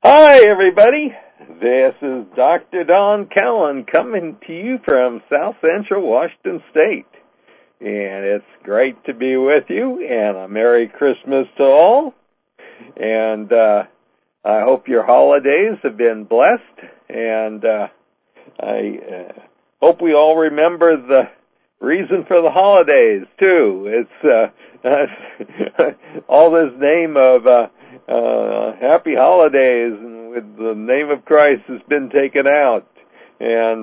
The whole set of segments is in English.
Hi, everybody. This is Dr. Don Callen coming to you from South Central Washington State. And it's great to be with you, and a Merry Christmas to all. And I hope your holidays have been blessed, and I hope we all remember the reason for the holidays, too. It's all this name of happy holidays, and with the name of Christ has been taken out. And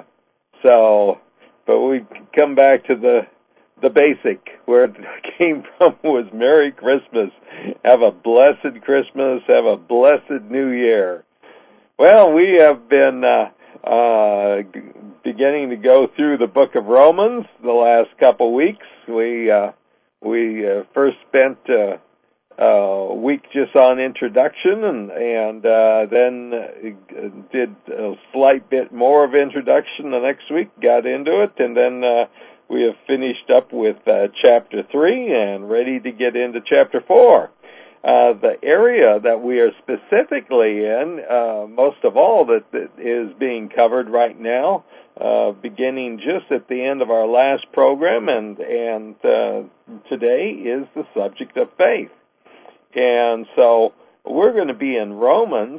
but we come back to the basic, where it came from was Merry Christmas. Have a blessed Christmas. Have a blessed New Year. Well, we have been beginning to go through the book of Romans the last couple weeks. We first spent a week just on introduction, and then did a slight bit more of introduction the next week, got into it, and then we have finished up with chapter 3 and ready to get into chapter 4. The area that we are specifically in, most of all, that is being covered right now, beginning just at the end of our last program, and today is the subject of faith. And so we're going to be in Romans,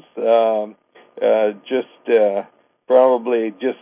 probably just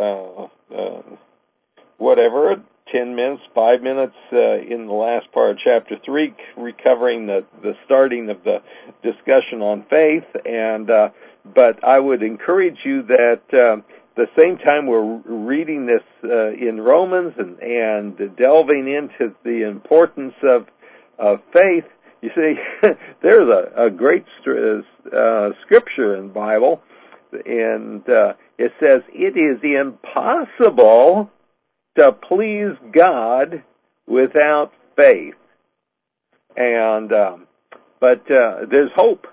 10 minutes, 5 minutes in the last part of chapter 3, recovering the starting of the discussion on faith. And but I would encourage you that the same time we're reading this in Romans and delving into the importance of faith, you see, there's a great scripture in the Bible, and it says, "It is impossible to please God without faith." And but there's hope.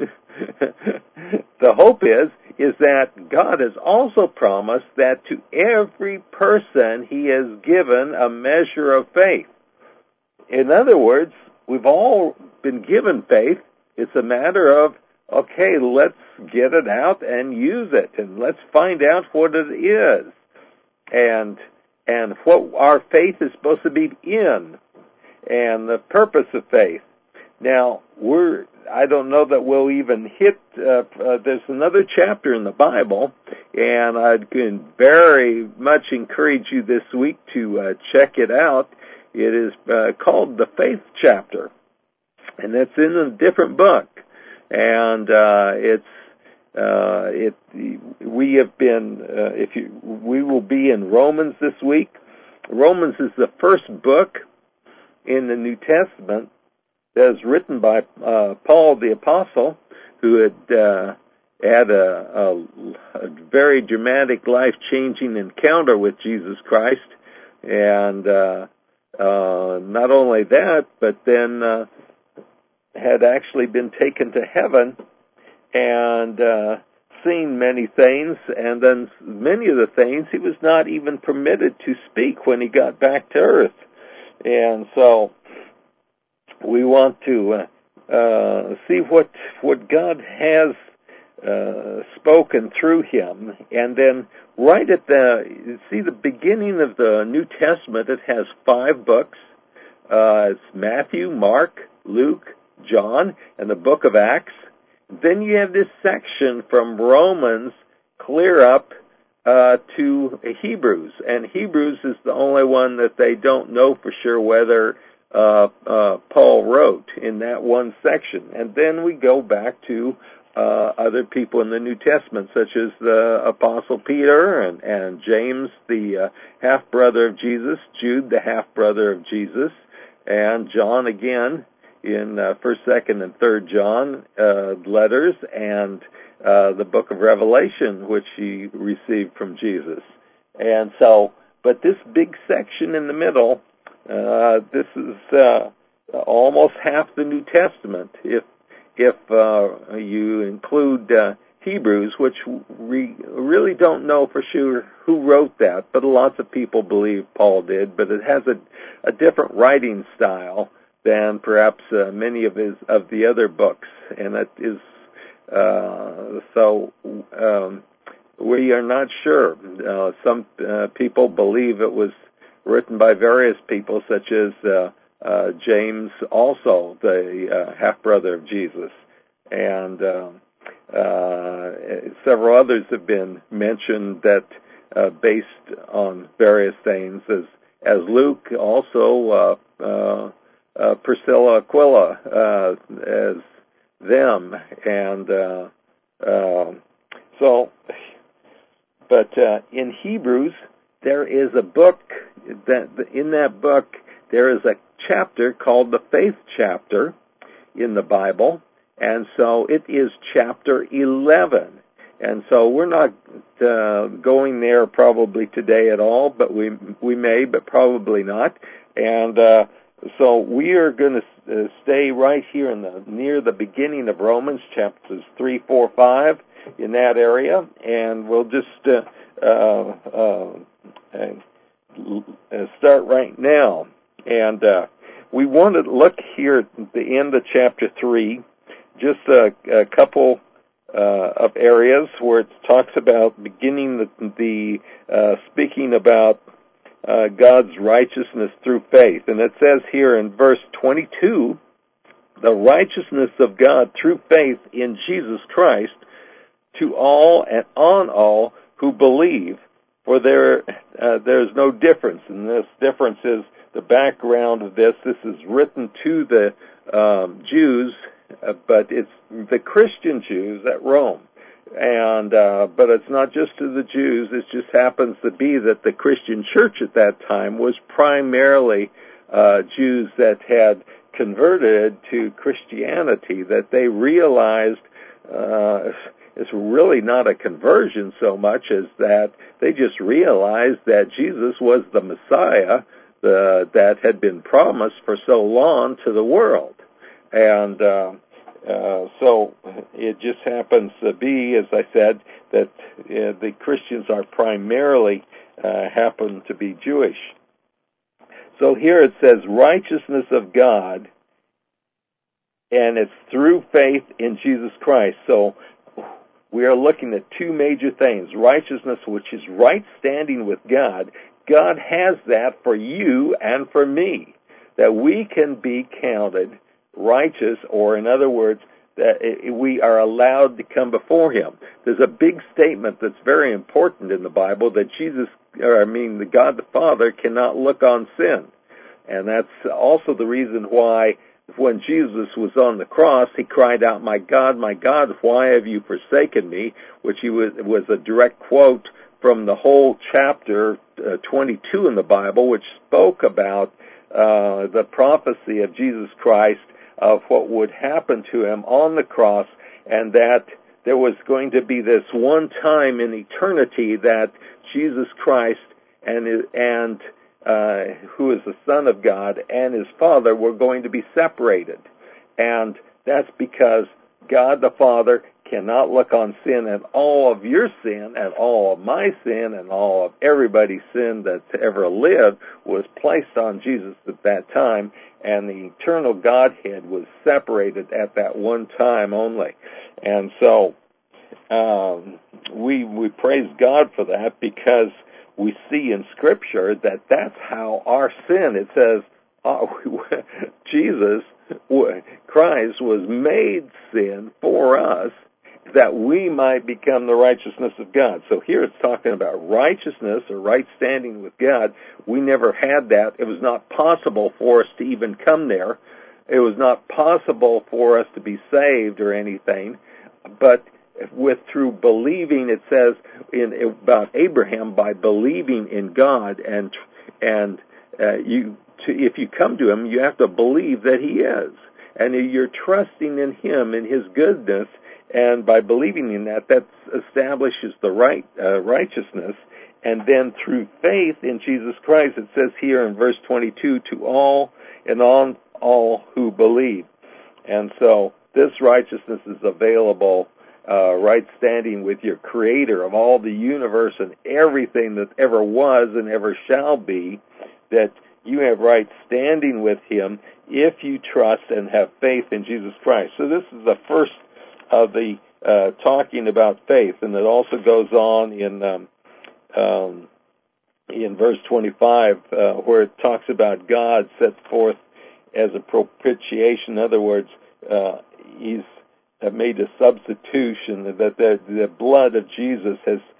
The hope is that God has also promised that to every person He has given a measure of faith. In other words, we've all been given faith. It's a matter of, okay, let's get it out and use it, and let's find out what it is, and what our faith is supposed to be in, and the purpose of faith. Now, I don't know that we'll even hit, there's another chapter in the Bible, and I can very much encourage you this week to check it out. It is called the Faith Chapter, and it's in a different book, and we will be in Romans this week. Romans is the first book in the New Testament that is written by Paul the Apostle, who had a very dramatic, life-changing encounter with Jesus Christ, and not only that, but then had actually been taken to heaven and seen many things, and then many of the things he was not even permitted to speak when he got back to earth. And so we want to see what God has spoken through him. And then right at the beginning of the New Testament, it has 5 books. It's Matthew, Mark, Luke, John, and the book of Acts. Then you have this section from Romans clear up to Hebrews, and Hebrews is the only one that they don't know for sure whether Paul wrote in that one section. And then we go back to other people in the New Testament, such as the Apostle Peter and James, the half-brother of Jesus, Jude, the half-brother of Jesus, and John again in 1st, 2nd, and 3rd John letters, and the book of Revelation, which he received from Jesus. And so, but this big section in the middle, this is almost half the New Testament, if you include Hebrews, which we really don't know for sure who wrote that, but lots of people believe Paul did, but it has a different writing style than perhaps many of the other books, and it is So we are not sure. Some people believe it was written by various people, such as James, also the half-brother of Jesus, and several others have been mentioned that based on various things, as Luke, also Priscilla, Aquila, as them, and but in Hebrews there is a book that in that book there is a chapter called the Faith chapter in the Bible, and so it is chapter 11. And so we're not going there probably today at all, but we may, but probably not. And so we are going to stay right here near the beginning of Romans, chapters 3, 4, 5, in that area, and we'll just start right now. And we want to look here at the end of chapter 3, just a couple of areas where it talks about beginning the speaking about God's righteousness through faith. And it says here in verse 22, the righteousness of God through faith in Jesus Christ to all and on all who believe, for there's no difference. And this difference is the background of this. This is written to the Jews, but it's the Christian Jews at Rome. And but it's not just to the Jews. It just happens to be that the Christian church at that time was primarily Jews that had converted to Christianity, that they realized it's really not a conversion so much as that they just realized that Jesus was the Messiah that had been promised for so long to the world. And so it just happens to be, as I said, that the Christians are primarily happen to be Jewish. So here it says righteousness of God, and it's through faith in Jesus Christ. So we are looking at two major things. Righteousness, which is right standing with God. God has that for you and for me, that we can be counted righteous, or in other words, that we are allowed to come before Him. There's a big statement that's very important in the Bible that the God the Father cannot look on sin. And that's also the reason why when Jesus was on the cross, He cried out, my God, why have you forsaken me?" Which was a direct quote from the whole chapter 22 in the Bible, which spoke about the prophecy of Jesus Christ, of what would happen to Him on the cross, and that there was going to be this one time in eternity that Jesus Christ and who is the Son of God and His Father were going to be separated. And that's because God the Father cannot look on sin, and all of your sin and all of my sin and all of everybody's sin that's ever lived was placed on Jesus at that time, and the eternal Godhead was separated at that one time only. And so we praise God for that, because we see in Scripture that that's how our sin, it says, Jesus Christ was made sin for us, that we might become the righteousness of God. So here it's talking about righteousness, or right standing with God. We never had that. It was not possible for us to even come there. It was not possible for us to be saved or anything. But through believing, it says about Abraham, by believing in God, and if you come to Him, you have to believe that He is, and you're trusting in Him, in His goodness. And by believing in that establishes the righteousness. And then through faith in Jesus Christ, it says here in verse 22, to all and on all who believe. And so this righteousness is available, right standing with your Creator of all the universe and everything that ever was and ever shall be, that you have right standing with Him if you trust and have faith in Jesus Christ. So this is the first of the talking about faith, and it also goes on in verse 25 where it talks about God set forth as a propitiation. In other words, He's made a substitution, that the blood of Jesus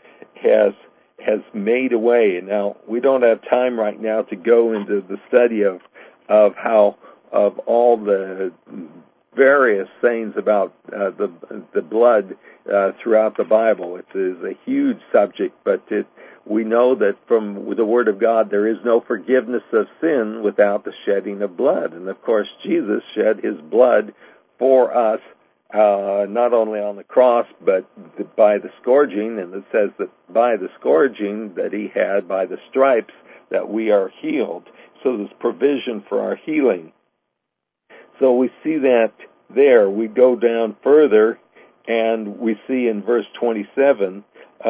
has made a way. Now, we don't have time right now to go into the study of how of all the various things about the blood throughout the Bible. It is a huge subject, but we know that from the Word of God there is no forgiveness of sin without the shedding of blood. And of course, Jesus shed His blood for us, not only on the cross, but by the scourging. And it says that by the scourging that He had, by the stripes, that we are healed. So there's provision for our healing. So we see that there. We go down further, and we see in verse 27,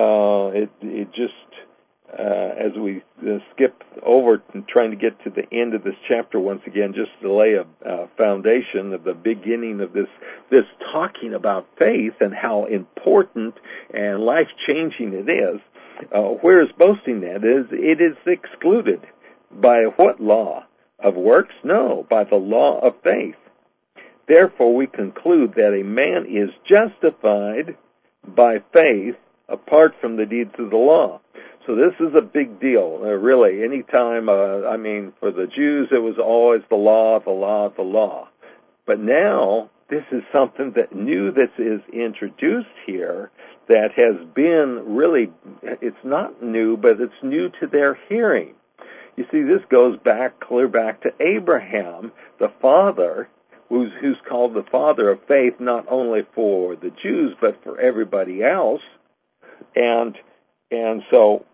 it just, as we skip over and trying to get to the end of this chapter once again, just to lay a foundation of the beginning of this talking about faith and how important and life-changing it is. Where is boasting at? It is excluded. By what law? Of works? No, by the law of faith. Therefore, we conclude that a man is justified by faith apart from the deeds of the law. So this is a big deal, really. Anytime, for the Jews, it was always the law, the law, the law. But now, this is something that new that is introduced here that has been really, it's not new, but it's new to their hearing. You see, this goes clear back to Abraham, the father, who's called the father of faith, not only for the Jews, but for everybody else. And so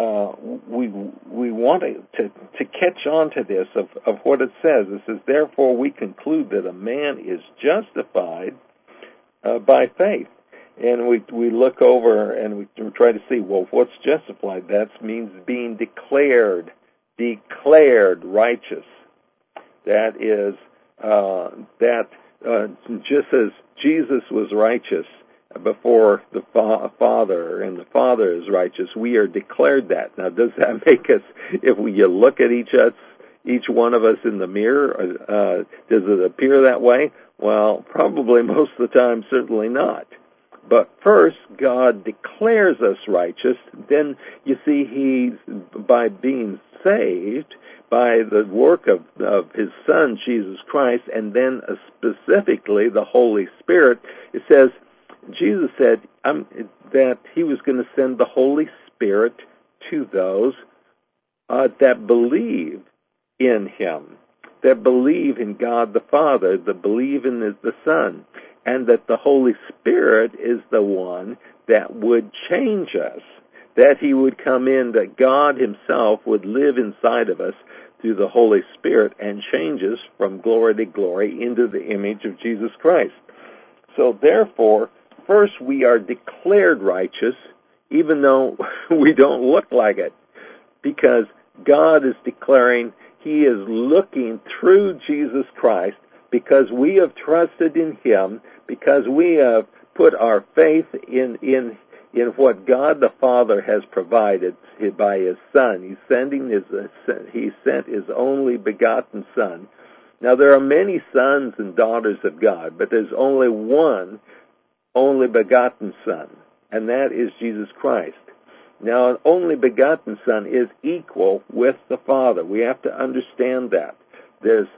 we want to catch on to this of what it says. It says, therefore we conclude that a man is justified by faith. And we look over and we try to see, well, what's justified? That means being declared righteous. That is, just as Jesus was righteous before the Father, and the Father is righteous, we are declared that. Now, does that make us, if you look at each one of us in the mirror, does it appear that way? Well, probably most of the time, certainly not. But first, God declares us righteous. Then, you see, He's, by being saved, by the work of His Son, Jesus Christ, and then specifically the Holy Spirit, it says, Jesus said that He was going to send the Holy Spirit to those that believe in Him, that believe in God the Father, that believe in the Son, and that the Holy Spirit is the one that would change us, that He would come in, that God Himself would live inside of us through the Holy Spirit and change us from glory to glory into the image of Jesus Christ. So therefore, first we are declared righteous, even though we don't look like it, because God is declaring, He is looking through Jesus Christ, because we have trusted in Him, because we have put our faith in what God the Father has provided by His Son. He sent His only begotten Son. Now there are many sons and daughters of God, but there's only one only begotten Son, and that is Jesus Christ. Now, an only begotten Son is equal with the Father. We have to understand that. There's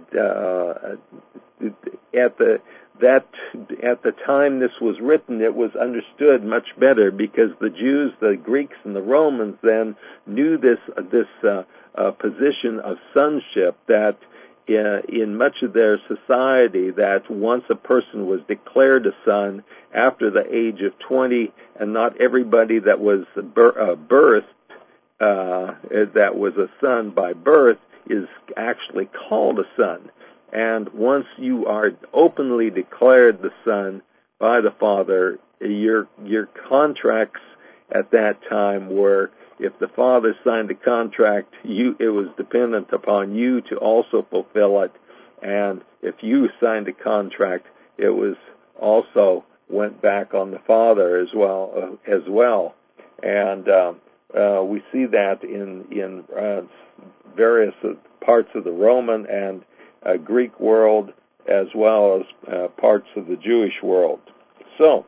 at the time this was written, it was understood much better, because the Jews, the Greeks, and the Romans then knew this position of sonship, that in much of their society, that once a person was declared a son after the age of 20, and not everybody that was birthed that was a son by birth is actually called a son. And once you are openly declared the Son by the Father, your contracts at that time were, if the Father signed a contract, it was dependent upon you to also fulfill it. And if you signed a contract, it was also went back on the Father as well. And we see that in various parts of the Roman and Greek world, as well as parts of the Jewish world. So,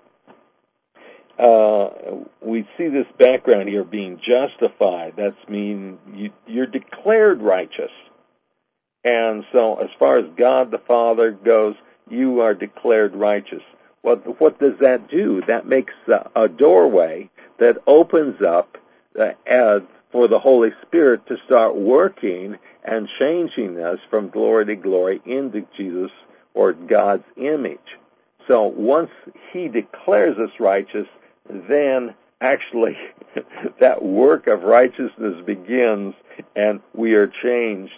we see this background here, being justified. That's you're declared righteous. And so, as far as God the Father goes, you are declared righteous. What does that do? That makes a doorway that opens up for the Holy Spirit to start working and changing us from glory to glory into Jesus or God's image. So once He declares us righteous, then actually that work of righteousness begins, and we are changed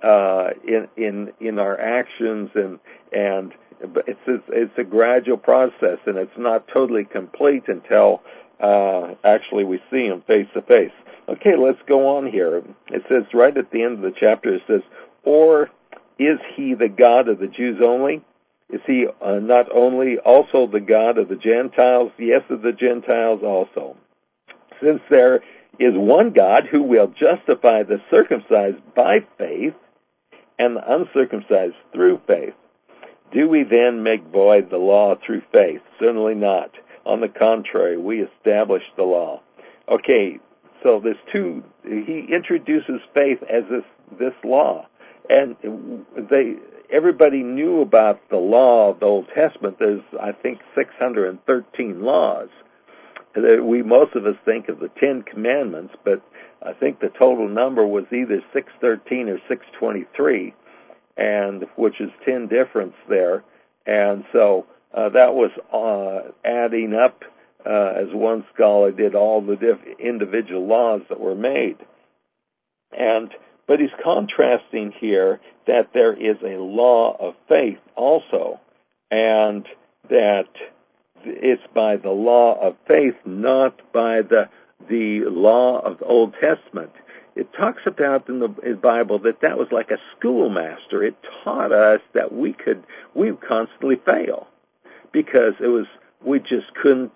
in our actions, and it's a gradual process, and it's not totally complete until actually we see Him face to face. Okay, let's go on here. It says right at the end of the chapter, it says, "Or is He the God of the Jews only? Is He not only also the God of the Gentiles? Yes, of the Gentiles also. Since there is one God who will justify the circumcised by faith and the uncircumcised through faith. Do we then make void the law through faith? Certainly not. On the contrary, we establish the law." Okay, so he introduces faith as this law. And everybody knew about the law of the Old Testament. There's, I think, 613 laws. Most of us think of the 10 Commandments, but I think the total number was either 613 or 623, and which is 10 difference there. And so that was adding up, as one scholar did, all the individual laws that were made. But he's contrasting here that there is a law of faith also, and that it's by the law of faith, not by the law of the Old Testament. It talks about in the Bible that was like a schoolmaster. It taught us that we would constantly fail, because we just couldn't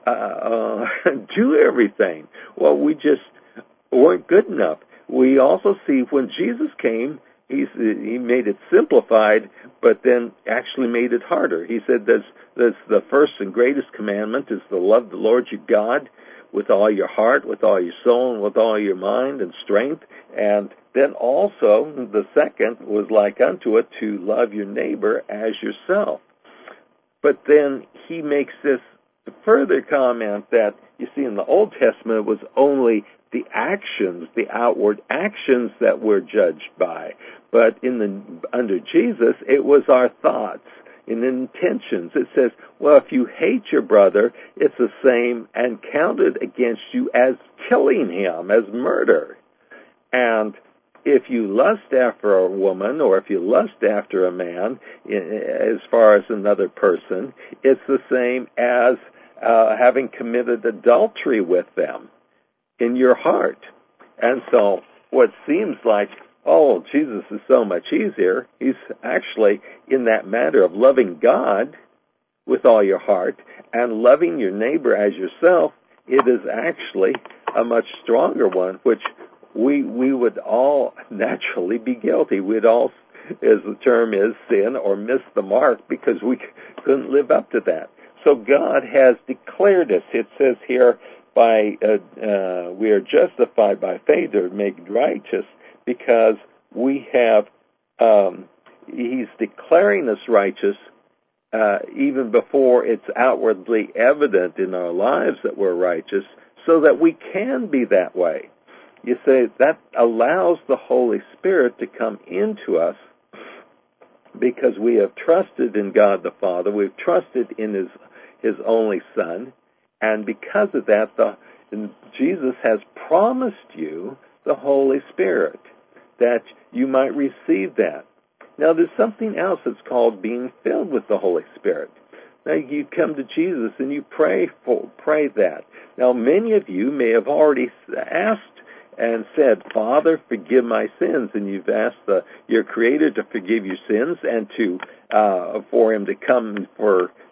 do everything. Well, we just weren't good enough. We also see when Jesus came, he made it simplified, but then actually made it harder. He said that's the first and greatest commandment is to love the Lord your God with all your heart, with all your soul, and with all your mind and strength. And then also the second was like unto it, to love your neighbor as yourself. But then he makes this further comment that, you see, in the Old Testament it was only the actions, the outward actions that we're judged by. But under Jesus, it was our thoughts and intentions. It says, well, if you hate your brother, it's the same and counted against you as killing him, as murder. And if you lust after a woman, or if you lust after a man, as far as another person, it's the same as having committed adultery with them in your heart. And so what seems like, oh, Jesus is so much easier, he's actually in that matter of loving God with all your heart and loving your neighbor as yourself, it is actually a much stronger one, which we would all naturally be guilty. We'd all, as the term is, sin or miss the mark because we couldn't live up to that. So God has declared us. It says here, we are justified by faith or made righteous because we have, he's declaring us righteous even before it's outwardly evident in our lives that we're righteous, so that we can be that way. You say that allows the Holy Spirit to come into us because we have trusted in God the Father, we've trusted in His only Son, and because of that, Jesus has promised you the Holy Spirit, that you might receive that. Now, there's something else that's called being filled with the Holy Spirit. Now, you come to Jesus and you pray that. Now, many of you may have already asked and said, Father, forgive my sins, and you've asked your Creator to forgive your sins and for Him to come for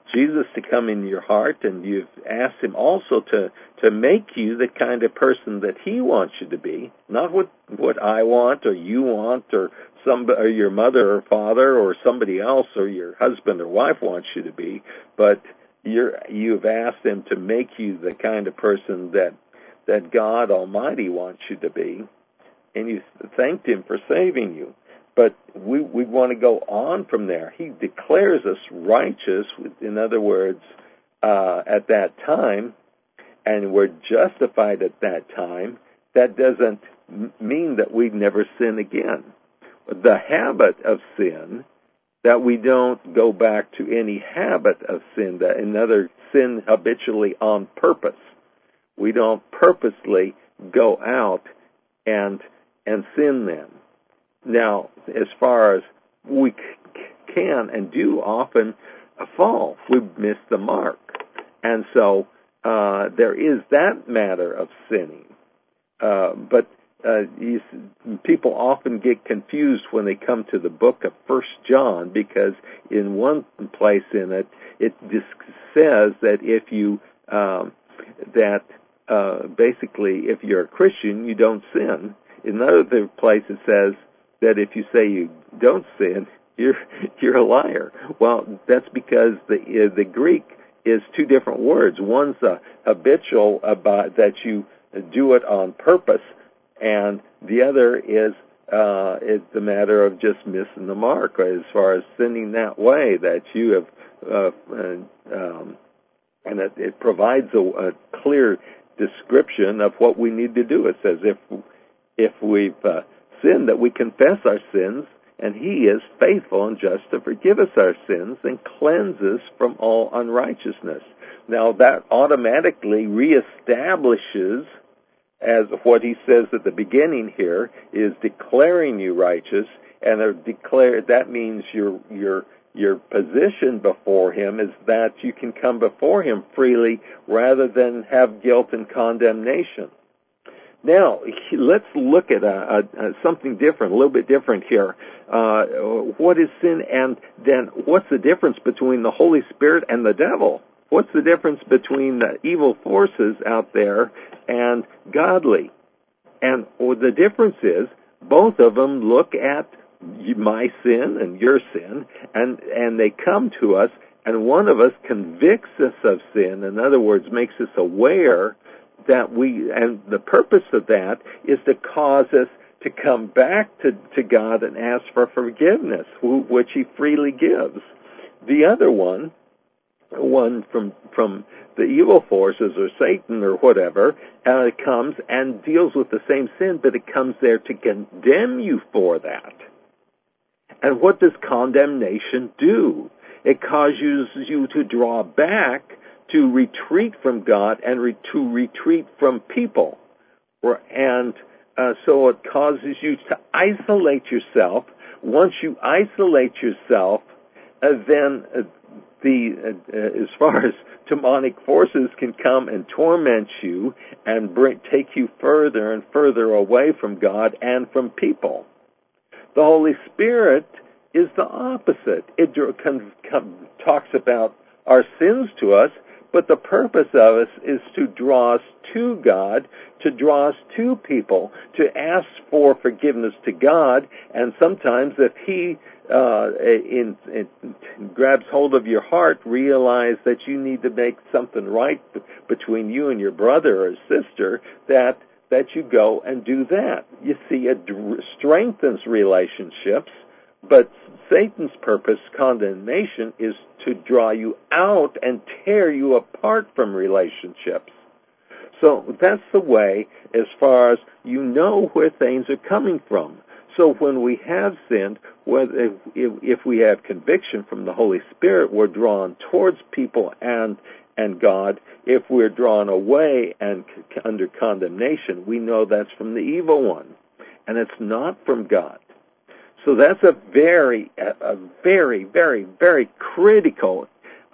Jesus to come in your heart, and you've asked him also to make you the kind of person that he wants you to be, not what I want or you want or your mother or father or somebody else or your husband or wife wants you to be, but you've asked him to make you the kind of person that God Almighty wants you to be, and you thanked him for saving you. But we want to go on from there. He declares us righteous, in other words, at that time, and we're justified at that time. That doesn't mean that we never sin again. The habit of sin, that we don't go back to any habit of sin, that another sin habitually on purpose. We don't purposely go out and sin then. Now, as far as we can and do often fall, we miss the mark. And so there is that matter of sinning. But people often get confused when they come to the book of 1 John, because in one place in it, it just says that if you, basically, if you're a Christian, you don't sin. In another place it says that if you say you don't sin, you're a liar. Well, that's because the Greek is two different words. One's habitual, about that you do it on purpose, and the other is the matter of just missing the mark, as far as sinning that way that you have, and it provides a clear description of what we need to do. It says if we've sinned, that we confess our sins, and he is faithful and just to forgive us our sins and cleanse us from all unrighteousness. Now that automatically reestablishes, as what he says at the beginning here, is declaring you righteous, and that means your position before him is that you can come before him freely rather than have guilt and condemnation. Now, let's look at something different, a little bit different here. What is sin, and then what's the difference between the Holy Spirit and the devil? What's the difference between the evil forces out there and godly? And the difference is both of them look at my sin and your sin, and they come to us, and one of us convicts us of sin, in other words, makes us aware that and the purpose of that is to cause us to come back to God and ask for forgiveness, which he freely gives. The other one from the evil forces or Satan or whatever, comes and deals with the same sin, but it comes there to condemn you for that. And what does condemnation do? It causes you to draw back, to retreat from God, and to retreat from people. And so it causes you to isolate yourself. Once you isolate yourself, then as far as demonic forces can come and torment you and take you further and further away from God and from people. The Holy Spirit is the opposite. It talks about our sins to us, but the purpose of us is to draw us to God, to draw us to people, to ask for forgiveness to God, and sometimes if he grabs hold of your heart, realize that you need to make something right between you and your brother or sister, that you go and do that. You see, it strengthens relationships, but Satan's purpose, condemnation, is to draw you out and tear you apart from relationships. So that's the way, as far as you know where things are coming from. So when we have sinned, if we have conviction from the Holy Spirit, we're drawn towards people and God. If we're drawn away and under condemnation, we know that's from the evil one, and it's not from God. So that's a very, very, very critical.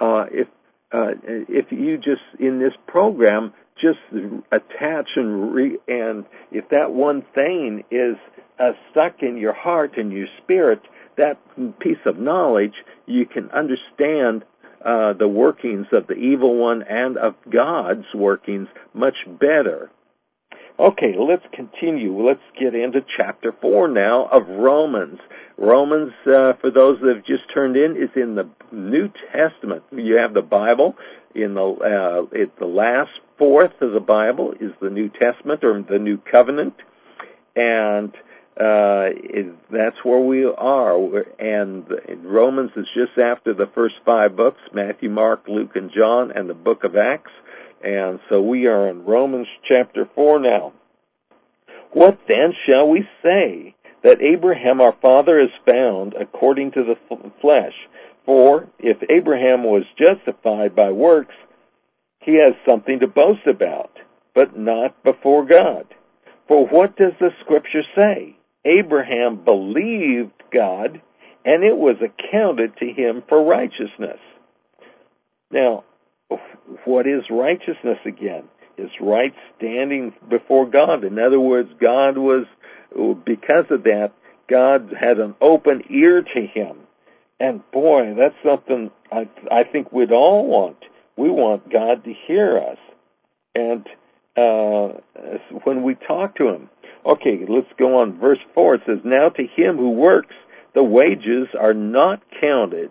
If you just in this program just attach and if that one thing is stuck in your heart and your spirit, that piece of knowledge, you can understand the workings of the evil one and of God's workings much better. Okay, let's continue. Let's get into chapter 4 now of Romans. Romans, for those that have just turned in, is in the New Testament. You have the Bible. In the last fourth of the Bible is the New Testament or the New Covenant, and that's where we are. And Romans is just after the first 5 books: Matthew, Mark, Luke, and John, and the book of Acts. And so we are in Romans chapter 4 now. What then shall we say? That Abraham our father is found according to the flesh. For if Abraham was justified by works, he has something to boast about, but not before God. For what does the Scripture say? Abraham believed God, and it was accounted to him for righteousness. Now, what is righteousness again? It's right standing before God. In other words, because of that, God had an open ear to him. And boy, that's something I think we'd all want. We want God to hear us. And when we talk to him. Okay, let's go on. Verse 4, it says, Now to him who works, the wages are not counted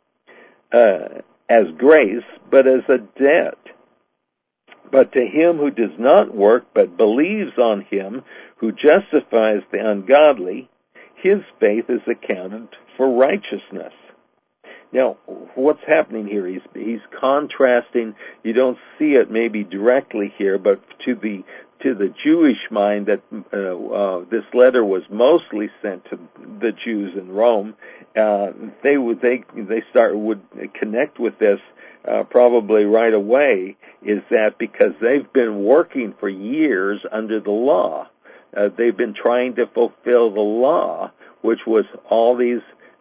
as grace, but as a debt. But to him who does not work, but believes on him who justifies the ungodly, his faith is accounted for righteousness. Now, what's happening here? He's contrasting. You don't see it maybe directly here, but to the Jewish mind, that this letter was mostly sent to the Jews in Rome. They would connect with this probably right away. Is that because they've been working for years under the law? They've been trying to fulfill the law, which was all these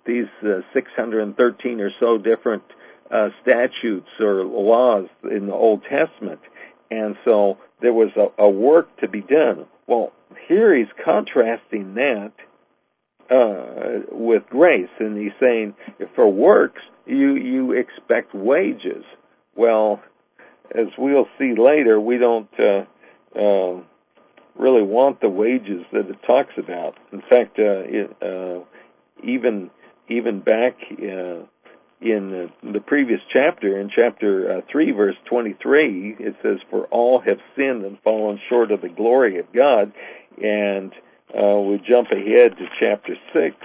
613 or so different statutes or laws in the Old Testament. And so there was a work to be done. Well, here he's contrasting that with grace, and he's saying, for works, you expect wages. Well, as we'll see later, we don't really want the wages that it talks about. In fact, even back in the previous chapter, in chapter 3, verse 23, it says, For all have sinned and fallen short of the glory of God. And we jump ahead to chapter 6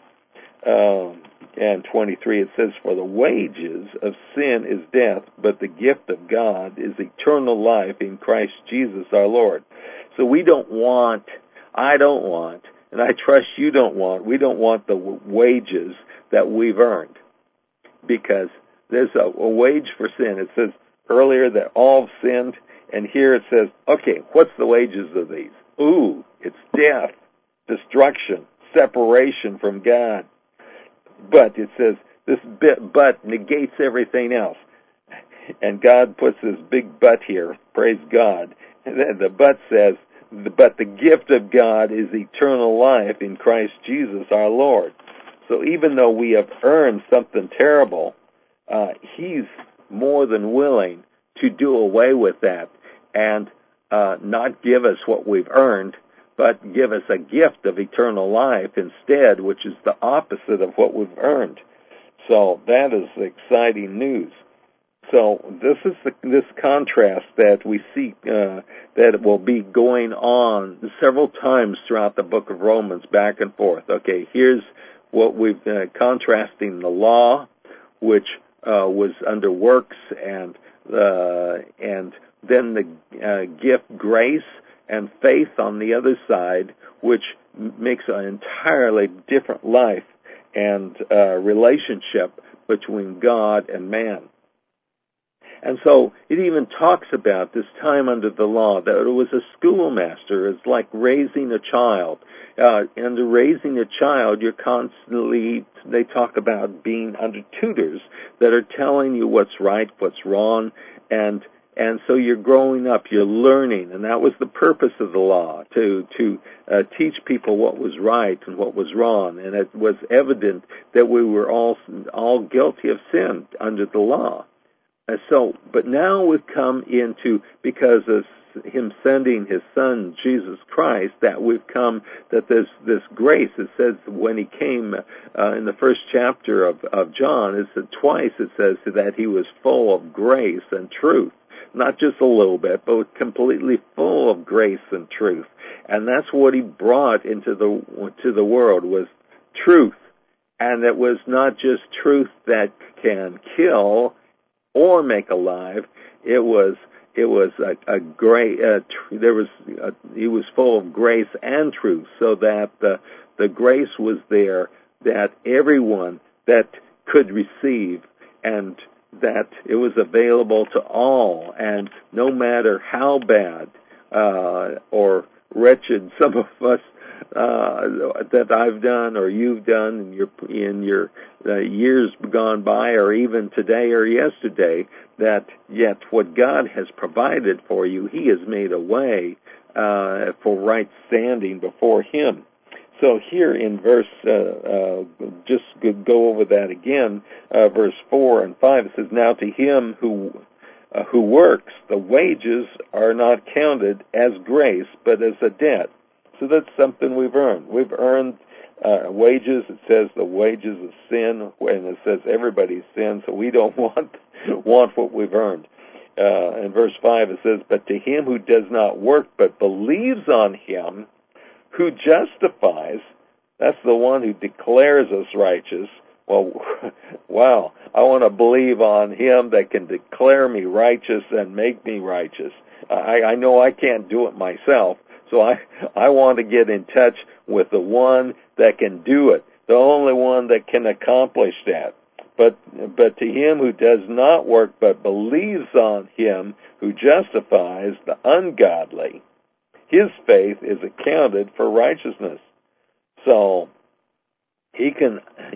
and 23. It says, For the wages of sin is death, but the gift of God is eternal life in Christ Jesus our Lord. So I don't want, and I trust you don't want, we don't want the wages that we've earned. Because there's a wage for sin. It says earlier that all have sinned, and here it says, okay, what's the wages of these? Ooh, it's death, destruction, separation from God. But it says, this but negates everything else. And God puts this big but here, praise God. And then the but says, but the gift of God is eternal life in Christ Jesus our Lord. So even though we have earned something terrible, he's more than willing to do away with that and not give us what we've earned, but give us a gift of eternal life instead, which is the opposite of what we've earned. So that is exciting news. So this is this contrast that we see that will be going on several times throughout the book of Romans, back and forth. Okay, here's what we've contrasting the law, which was under works, and then the gift, grace, and faith on the other side, which makes an entirely different life and relationship between God and man. And so it even talks about this time under the law, that it was a schoolmaster. It's like raising a child. Under raising a child, you're constantly, they talk about being under tutors that are telling you what's right, what's wrong, and And so you're growing up, you're learning, and that was the purpose of the law, to teach people what was right and what was wrong. And it was evident that we were all guilty of sin under the law. But now we've come into, because of Him sending His Son, Jesus Christ, that there's this grace. It says when He came in the first chapter of John, it said twice, it says that He was full of grace and truth. Not just a little bit, but completely full of grace and truth. And that's what He brought to the world, was truth. And it was not just truth that can kill or make alive. He was full of grace and truth, so that the grace was there that everyone that could receive, and that it was available to all, and no matter how bad or wretched some of us that I've done or you've done in your years gone by, or even today or yesterday, that yet what God has provided for you, He has made a way for right standing before Him. So here in verse, just go over that again, verse 4 and 5, it says, "Now to him who works, the wages are not counted as grace, but as a debt." So that's something we've earned. We've earned wages. It says the wages of sin, and it says everybody's sin, so we don't want what we've earned. In verse 5 it says, "But to him who does not work, but believes on Him who justifies," that's the one who declares us righteous. Well, wow, I want to believe on Him that can declare me righteous and make me righteous. I know I can't do it myself, so I want to get in touch with the one that can do it, the only one that can accomplish that. But to him who does not work but believes on Him who justifies the ungodly, his faith is accounted for righteousness. So he can,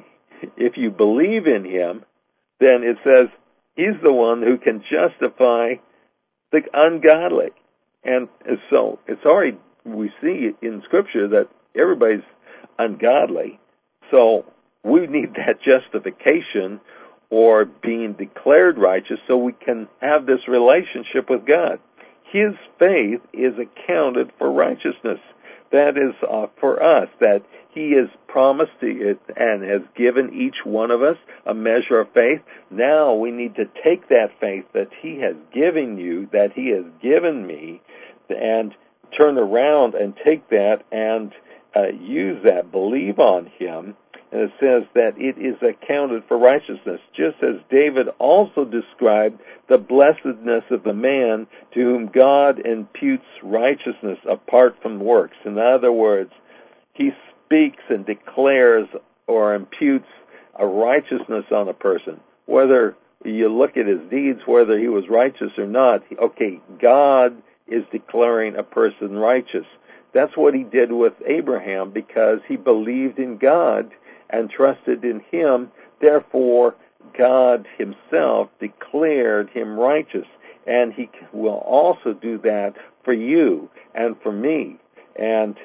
if you believe in Him, then it says He's the one who can justify the ungodly. And so it's already, we see in Scripture that everybody's ungodly. So we need that justification or being declared righteous so we can have this relationship with God. His faith is accounted for righteousness. That is for us, that He has promised it and has given each one of us a measure of faith. Now we need to take that faith that He has given you, that He has given me, and turn around and take that and use that, believe on Him. And it says that it is accounted for righteousness, just as David also described the blessedness of the man to whom God imputes righteousness apart from works. In other words, he speaks and declares or imputes a righteousness on a person. Whether you look at his deeds, whether he was righteous or not, okay, God is declaring a person righteous. That's what He did with Abraham, because he believed in God and trusted in Him. Therefore, God Himself declared him righteous. And He will also do that for you and for me. And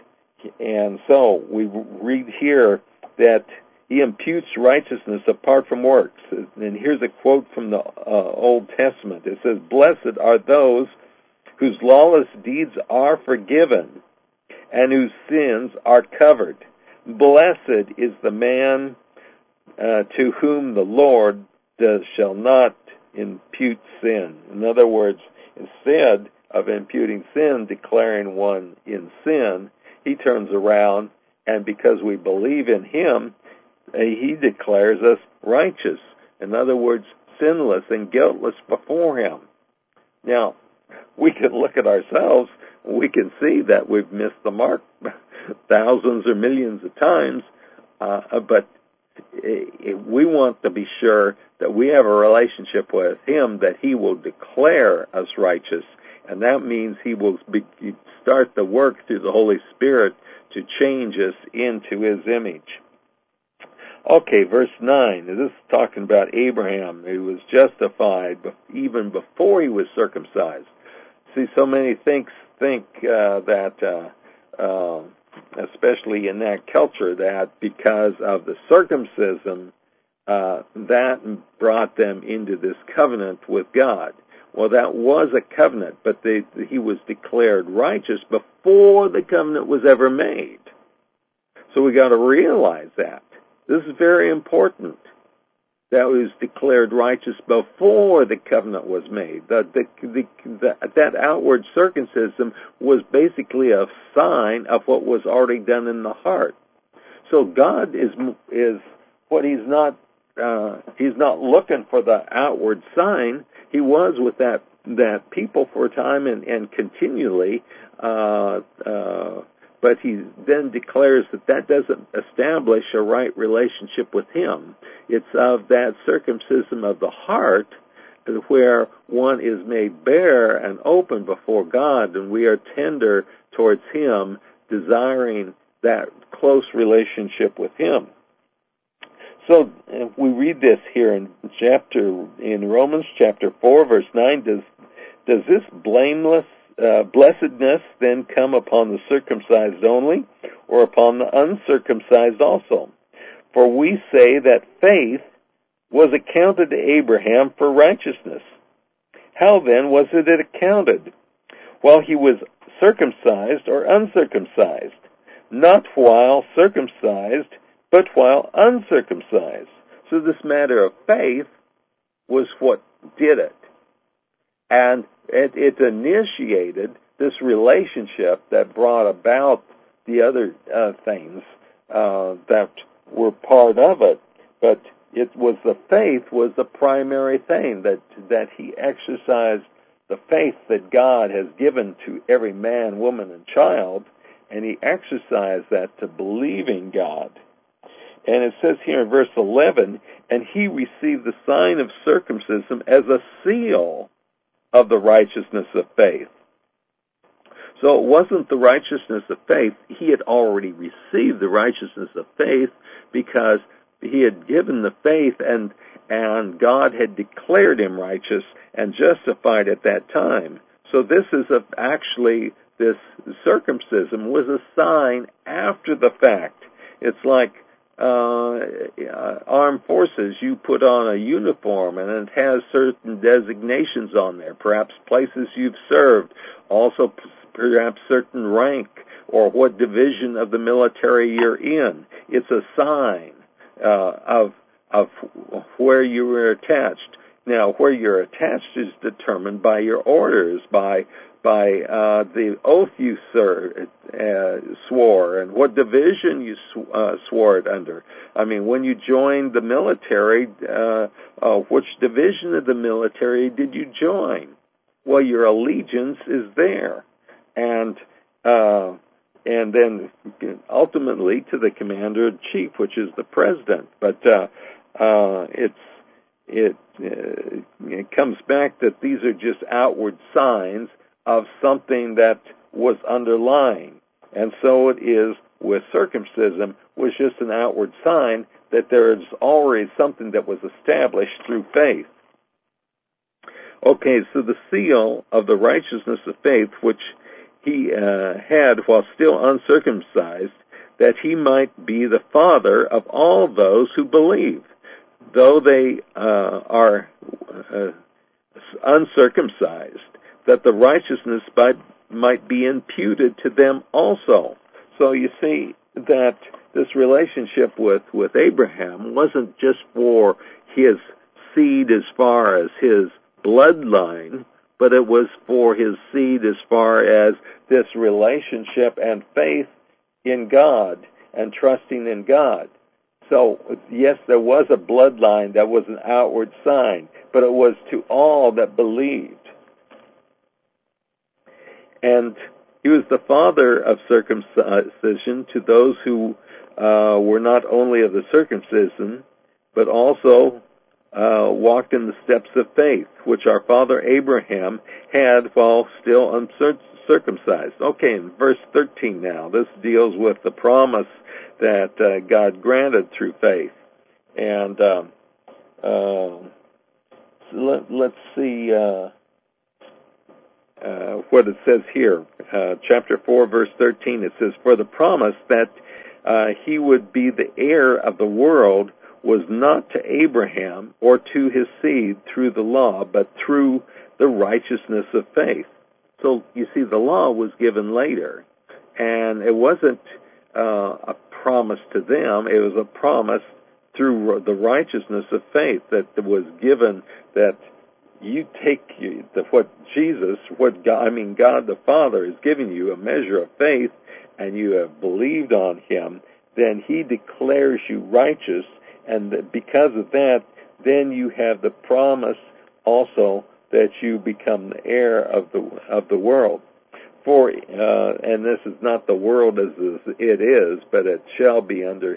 so we read here that He imputes righteousness apart from works. And here's a quote from the Old Testament. It says, "Blessed are those whose lawless deeds are forgiven and whose sins are covered. Blessed is the man to whom the Lord shall not impute sin." In other words, instead of imputing sin, declaring one in sin, He turns around, and because we believe in Him, He declares us righteous. In other words, sinless and guiltless before Him. Now, we can look at ourselves, we can see that we've missed the mark thousands or millions of times, but we want to be sure that we have a relationship with Him, that He will declare us righteous, and that means He will start the work through the Holy Spirit to change us into His image. Okay, verse 9. This is talking about Abraham, who was justified even before he was circumcised. See, so many think that, especially in that culture, that because of the circumcision, that brought them into this covenant with God. Well, that was a covenant, but he was declared righteous before the covenant was ever made. So we got to realize that. This is very important. That was declared righteous before the covenant was made. That outward circumcision was basically a sign of what was already done in the heart. So God is what he's not looking for the outward sign. He was with that people for a time and continually, but he then declares that doesn't establish a right relationship with him. It's of that circumcision of the heart where one is made bare and open before God, and we are tender towards him, desiring that close relationship with him. So if we read this here in Romans chapter 4, verse 9, does this blessedness then come upon the circumcised only, or upon the uncircumcised also? For we say that faith was accounted to Abraham for righteousness. How then was it accounted? While he was circumcised or uncircumcised? Not while circumcised, but while uncircumcised. So this matter of faith was what did it. And it initiated this relationship that brought about the other things that were part of it. But it was the faith was the primary thing, that he exercised the faith that God has given to every man, woman, and child, and he exercised that to believing God. And it says here in verse 11, and he received the sign of circumcision as a seal of the righteousness of faith. So it wasn't the righteousness of faith. He had already received the righteousness of faith because he had given the faith, and God had declared him righteous and justified at that time. So this is this circumcision was a sign after the fact. It's like armed forces. You put on a uniform and it has certain designations on there, perhaps places you've served, also perhaps certain rank or what division of the military you're in. It's a sign of where you were attached. Now, where you're attached is determined by your orders, by the oath you swore, and what division you swore it under. I mean, when you joined the military, which division of the military did you join? Well, your allegiance is there, and then ultimately to the commander-in-chief, which is the president. But it comes back that these are just outward signs of something that was underlying. And so it is with circumcision, was just an outward sign that there is already something that was established through faith. Okay, so the seal of the righteousness of faith, which he had while still uncircumcised, that he might be the father of all those who believe, though they are uncircumcised, that the righteousness might be imputed to them also. So you see that this relationship with Abraham wasn't just for his seed as far as his bloodline, but it was for his seed as far as this relationship and faith in God and trusting in God. So, yes, there was a bloodline that was an outward sign, but it was to all that believed. And he was the father of circumcision to those who were not only of the circumcision, but also walked in the steps of faith, which our father Abraham had while still uncircumcised. Okay, in verse 13 now, this deals with the promise that God granted through faith. And let's see what it says here. Chapter 4, verse 13, it says, "For the promise that he would be the heir of the world was not to Abraham or to his seed through the law, but through the righteousness of faith." So, you see, the law was given later, and it wasn't a promise to them. It was a promise through the righteousness of faith that was given, that you take what God the Father is giving you, a measure of faith, and you have believed on him, then he declares you righteous, and because of that, then you have the promise also that you become the heir of the world. For and this is not the world as it is, but it shall be under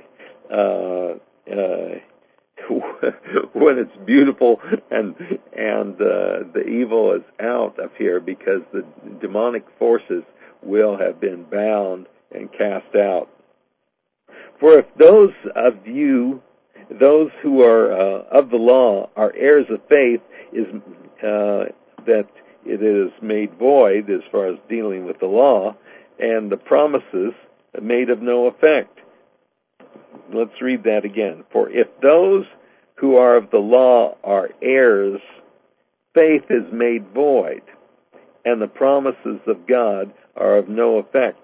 when it's beautiful and the evil is out of here, because the demonic forces will have been bound and cast out. For if those who are of the law are heirs of faith, is that it is made void as far as dealing with the law, and the promises made of no effect. Let's read that again. For if those who are of the law are heirs, faith is made void, and the promises of God are of no effect.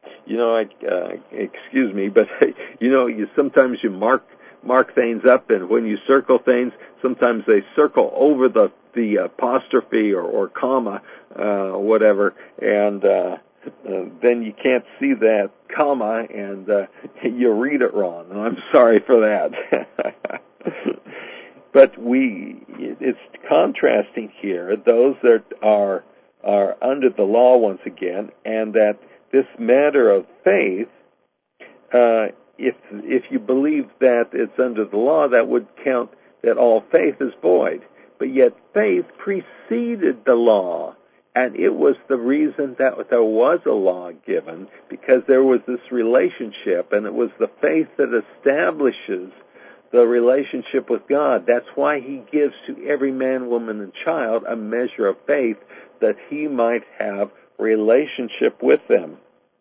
Excuse me, but sometimes you mark things up, and when you circle things, sometimes they circle over the apostrophe or comma, whatever, and then you can't see that comma, and you read it wrong. And I'm sorry for that. But it's contrasting here those that are under the law once again, and that this matter of faith, if you believe that it's under the law, that would count that all faith is void. But yet faith preceded the law, and it was the reason that there was a law given, because there was this relationship, and it was the faith that establishes the relationship with God. That's why he gives to every man, woman, and child a measure of faith, that he might have relationship with them.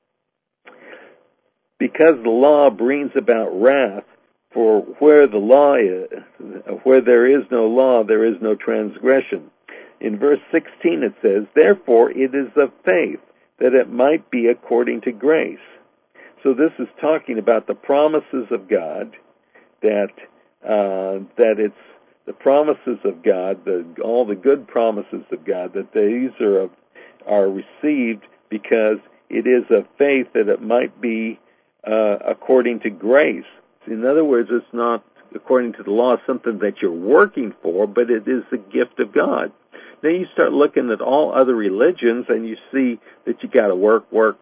Because the law brings about wrath, for where there is no law, there is no transgression. In verse 16 it says, "Therefore it is of faith, that it might be according to grace." So this is talking about the promises of God, that it's the promises of God, all the good promises of God, that these are received because it is of faith, that it might be according to grace. In other words, it's not according to the law, something that you're working for, but it is the gift of God. Then you start looking at all other religions, and you see that you got to work,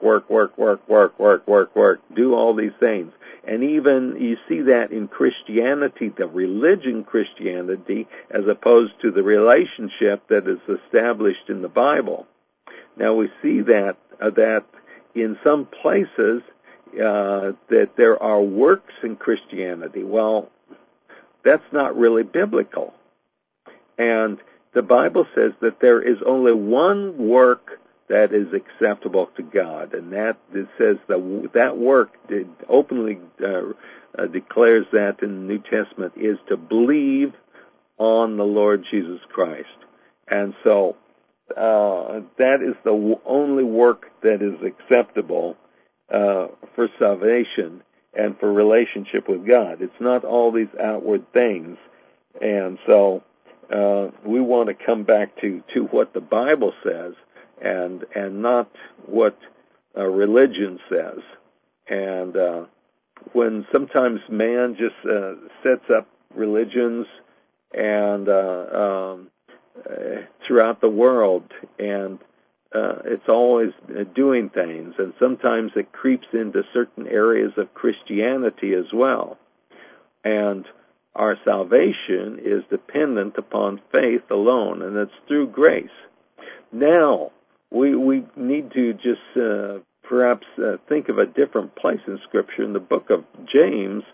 do all these things. And even you see that in Christianity, the religion Christianity, as opposed to the relationship that is established in the Bible. Now we see that in some places that there are works in Christianity. Well, that's not really biblical. And the Bible says that there is only one work that is acceptable to God, and that it says that work openly declares that in the New Testament is to believe on the Lord Jesus Christ. And so that is the only work that is acceptable for salvation and for relationship with God. It's not all these outward things. And so we want to come back to what the Bible says, and not what religion says. And when sometimes man just sets up religions and throughout the world, and it's always doing things, and sometimes it creeps into certain areas of Christianity as well. And our salvation is dependent upon faith alone, and it's through grace. Now, we need to just perhaps think of a different place in Scripture. In the book of James,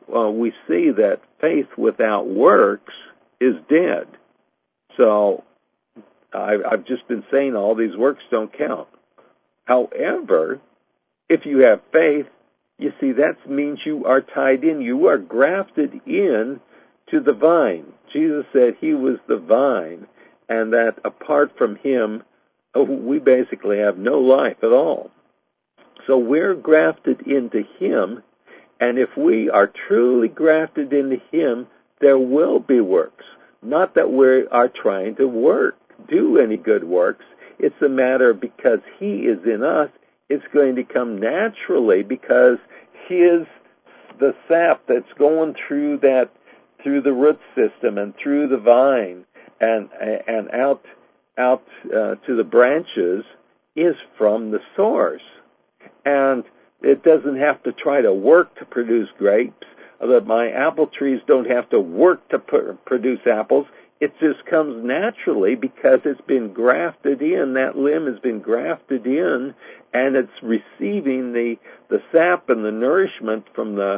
we see that faith without works is dead. So I've just been saying all these works don't count. However, if you have faith, you see, that means you are tied in. You are grafted in to the vine. Jesus said he was the vine, and that apart from him, we basically have no life at all. So we're grafted into him, and if we are truly grafted into him, there will be works. Not that we are trying to do any good works. It's a matter because he is in us, it's going to come naturally because the sap that's going through the root system and through the vine and out to the branches is from the source. And it doesn't have to try to work to produce grapes. My apple trees don't have to work to produce apples. It just comes naturally because it's been grafted in. That limb has been grafted in, and it's receiving the sap and the nourishment from the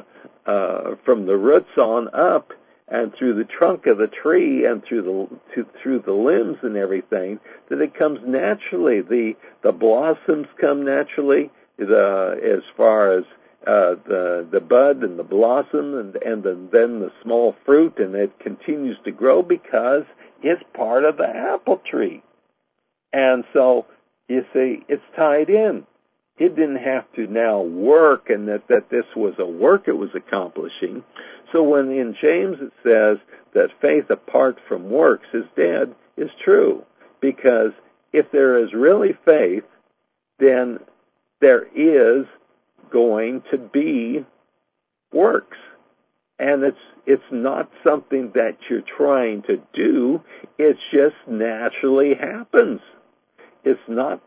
roots on up and through the trunk of the tree and through the limbs and everything. That it comes naturally. The blossoms come naturally. As far as the bud and the blossom and then the small fruit, and it continues to grow because it's part of the apple tree. And so, you see, it's tied in. It didn't have to now work, and that this was a work it was accomplishing. So when in James it says that faith apart from works is dead, is true. Because if there is really faith, then there is going to be works. And it's not something that you're trying to do. It just naturally happens. It's not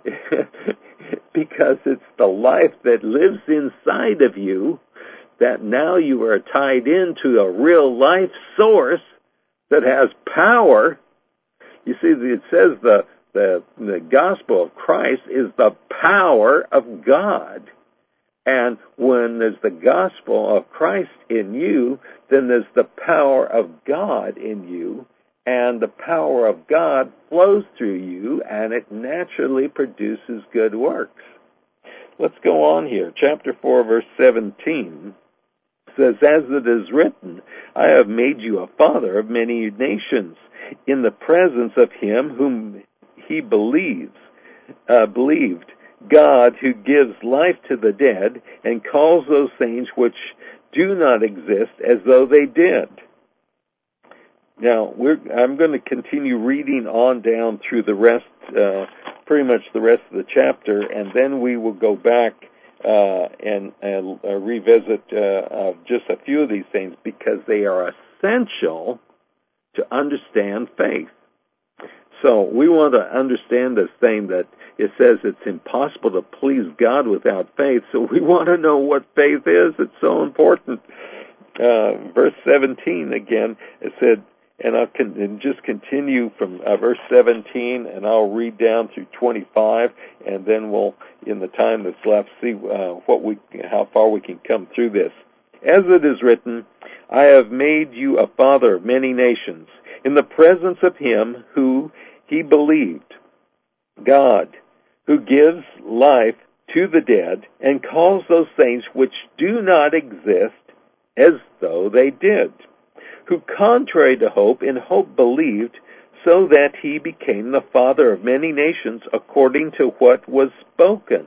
because it's the life that lives inside of you that now you are tied into a real life source that has power. You see, it says the gospel of Christ is the power of God. And when there's the gospel of Christ in you, then there's the power of God in you, and the power of God flows through you, and it naturally produces good works. Let's go on here. Chapter 4, verse 17 says, "As it is written, I have made you a father of many nations, in the presence of him whom he believed, God, who gives life to the dead and calls those things which do not exist as though they did." Now, I'm going to continue reading on down through the rest, pretty much the rest of the chapter, and then we will go back and revisit just a few of these things because they are essential to understand faith. So we want to understand this thing that it says it's impossible to please God without faith. So we want to know what faith is. It's so important. Verse 17 again, it said, and I'll just continue from verse 17, and I'll read down through 25, and then we'll, in the time that's left, see how far we can come through this. "As it is written, I have made you a father of many nations, in the presence of him who he believed, God, who gives life to the dead and calls those things which do not exist as though they did, who contrary to hope in hope believed, so that he became the father of many nations according to what was spoken.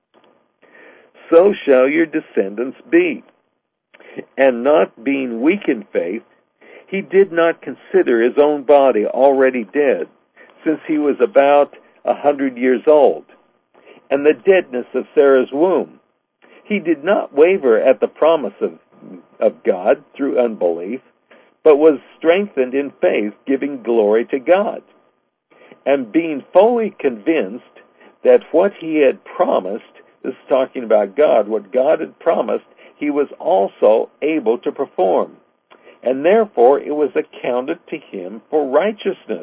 So shall your descendants be. And not being weak in faith, he did not consider his own body already dead, since he was about 100 years old, and the deadness of Sarah's womb. He did not waver at the promise of God through unbelief, but was strengthened in faith, giving glory to God, and being fully convinced that what he had promised, this is talking about God, what God had promised, he was also able to perform, and therefore it was accounted to him for righteousness.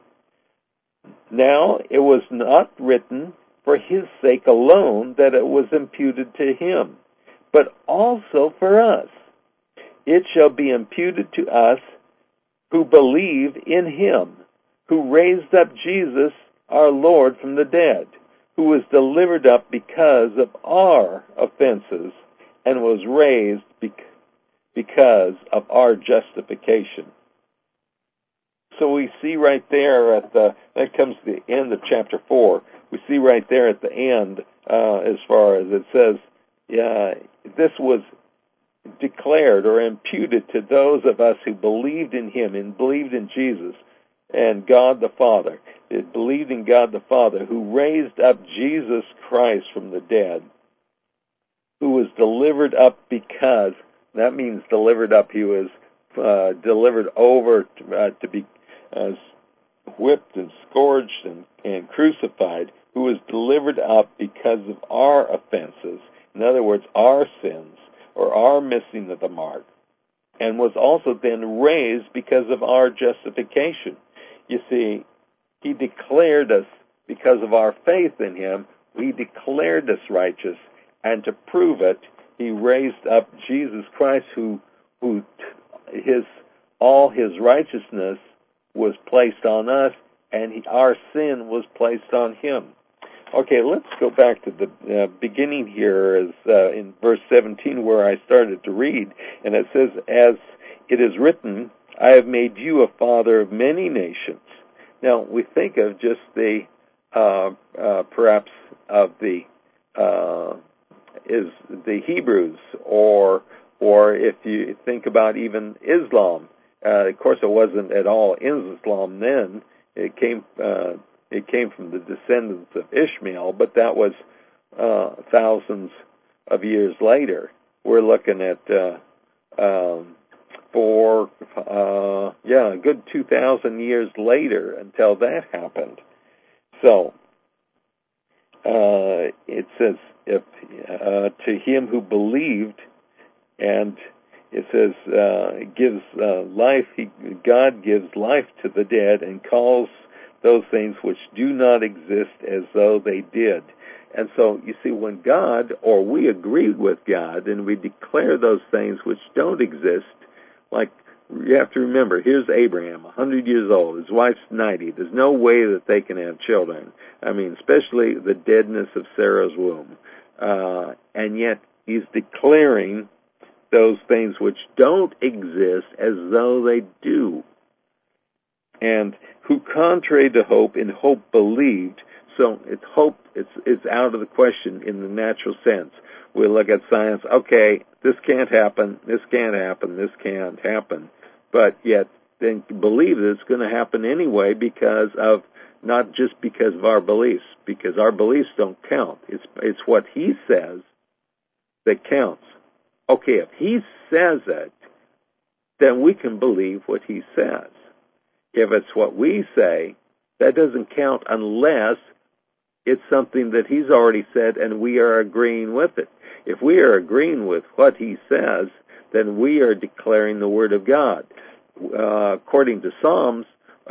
Now it was not written for his sake alone that it was imputed to him, but also for us, it shall be imputed to us who believe in him, who raised up Jesus our Lord from the dead, who was delivered up because of our offenses and was raised because of our justification. So we see right there that comes to the end of chapter 4. We see right there at the end, as far as it says, this was declared or imputed to those of us who believed in him and believed in Jesus and God the Father. It believed in God the Father, who raised up Jesus Christ from the dead, who was delivered up because, that means delivered up, he was delivered over to be whipped and scourged and crucified, who was delivered up because of our offenses, in other words, our sins, or our missing of the mark, and was also then raised because of our justification. You see, he declared us, because of our faith in him, he declared us righteous, and to prove it, he raised up Jesus Christ, who all his righteousness was placed on us, and our sin was placed on him. Okay, let's go back to the beginning here, as in verse 17, where I started to read, and it says, "As it is written, I have made you a father of many nations." Now, we think of just the, perhaps of the Hebrews, or if you think about even Islam. Of course, it wasn't at all Islam then. It came from the descendants of Ishmael, but that was thousands of years later. We're looking at a good 2,000 years later until that happened. So it says, if to him who believed, and it says gives life. God gives life to the dead and calls those things which do not exist as though they did. And so, you see, when God, or we agree with God, and we declare those things which don't exist, like, you have to remember, here's Abraham, 100 years old, his wife's 90, there's no way that they can have children. I mean, especially the deadness of Sarah's womb. And yet, he's declaring those things which don't exist as though they do. And who, contrary to hope, in hope believed. So it's hope, it's out of the question in the natural sense. We look at science, okay, this can't happen, this can't happen, this can't happen. But yet, then believe that it's going to happen anyway, because of, not just because of our beliefs, because our beliefs don't count. It's what he says that counts. Okay, if he says it, then we can believe what he says. If it's what we say, that doesn't count unless it's something that he's already said and we are agreeing with it. If we are agreeing with what he says, then we are declaring the Word of God. According to Psalms,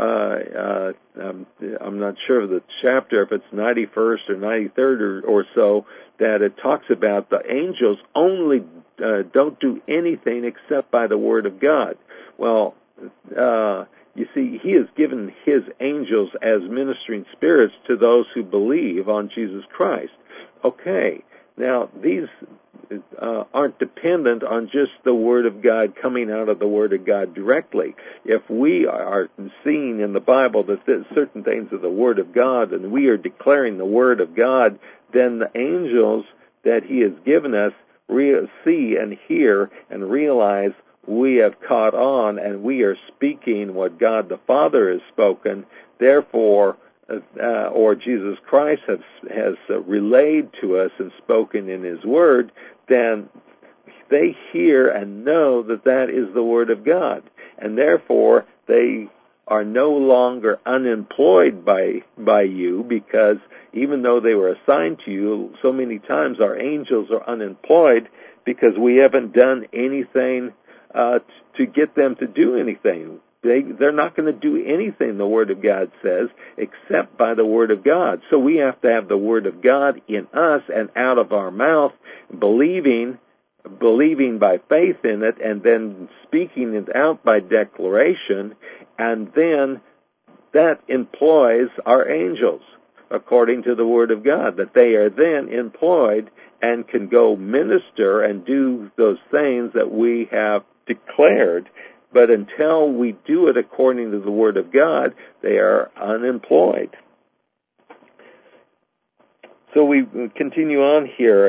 I'm not sure of the chapter, if it's 91st or 93rd or so, that it talks about the angels only don't do anything except by the Word of God. Well, you see, he has given his angels as ministering spirits to those who believe on Jesus Christ. Okay, now these aren't dependent on just the Word of God coming out of the Word of God directly. If we are seeing in the Bible that certain things are the Word of God, and we are declaring the Word of God, then the angels that he has given us see and hear and realize we have caught on, and we are speaking what God the Father has spoken. Therefore, or Jesus Christ has relayed to us and spoken in his Word, then they hear and know that that is the Word of God. And therefore, they are no longer unemployed by you, because even though they were assigned to you, so many times our angels are unemployed because we haven't done anything to get them to do anything. They're not going to do anything, the Word of God says, except by the Word of God. So we have to have the Word of God in us and out of our mouth, believing believing by faith in it, and then speaking it out by declaration, and then that employs our angels, according to the Word of God, that they are then employed and can go minister and do those things that we have declared. But until we do it according to the Word of God, they are unemployed. So we continue on here.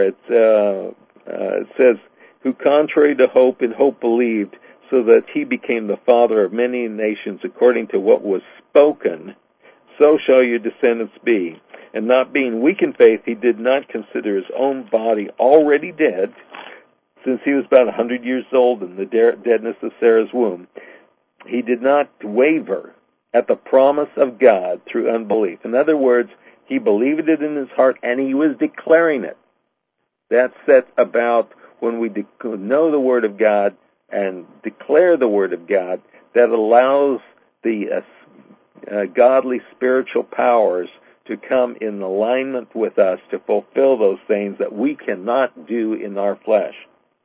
It says, who contrary to hope in hope believed, so that he became the father of many nations according to what was spoken, so shall your descendants be. And not being weak in faith, he did not consider his own body already dead, since he was about 100 years old in the deadness of Sarah's womb. He did not waver at the promise of God through unbelief. In other words, he believed it in his heart, and he was declaring it. That's set about when we know the Word of God and declare the Word of God, that allows the godly spiritual powers to come in alignment with us to fulfill those things that we cannot do in our flesh.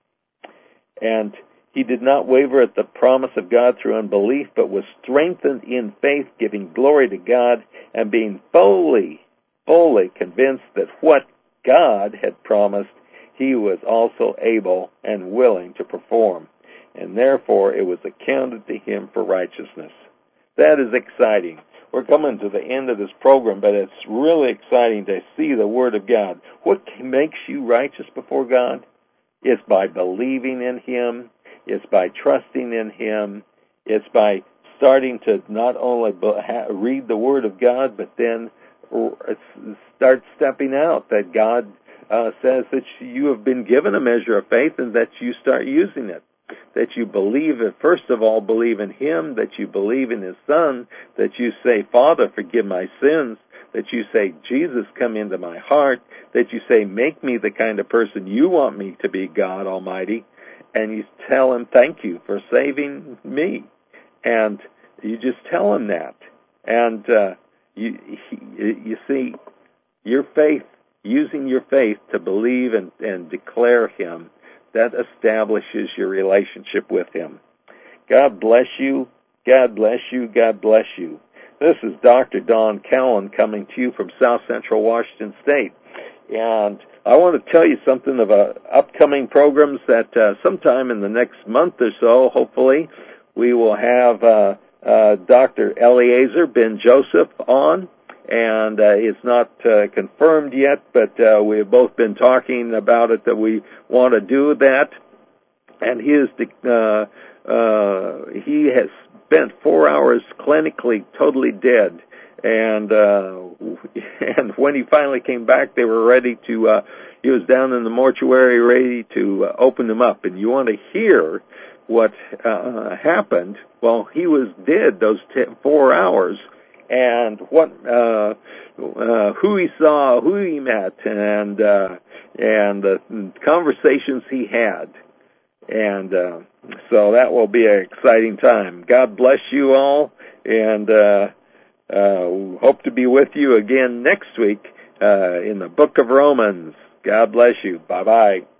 And he did not waver at the promise of God through unbelief, but was strengthened in faith, giving glory to God, and being fully convinced that what God had promised, he was also able and willing to perform. And therefore it was accounted to him for righteousness. That is exciting. We're coming to the end of this program, but it's really exciting to see the Word of God. What makes you righteous before God? It's by believing in Him. It's by trusting in Him. It's by starting to not only read the Word of God, but then start stepping out, that God says that you have been given a measure of faith and that you start using it. That you believe, first of all, believe in Him, that you believe in His Son, that you say, Father, forgive my sins, that you say, Jesus, come into my heart, that you say, make me the kind of person you want me to be, God Almighty, and you tell Him, thank you for saving me. And you just tell Him that. And you see, your faith, using your faith to believe and declare Him, that establishes your relationship with Him. God bless you. God bless you. God bless you. This is Dr. Don Cowan coming to you from South Central Washington State. And I want to tell you something of upcoming programs that sometime in the next month or so, hopefully, we will have Dr. Eliezer Ben Joseph on. And it's not confirmed yet, but we have both been talking about it, that we want to do that. And he has spent 4 hours clinically totally dead. And when he finally came back, they were ready to, he was down in the mortuary ready to open him up. And you want to hear what happened. Well, he was dead those 4 hours. And what, who he saw, who he met, and the conversations he had. And so that will be an exciting time. God bless you all, and hope to be with you again next week in the book of Romans. God bless you. Bye-bye.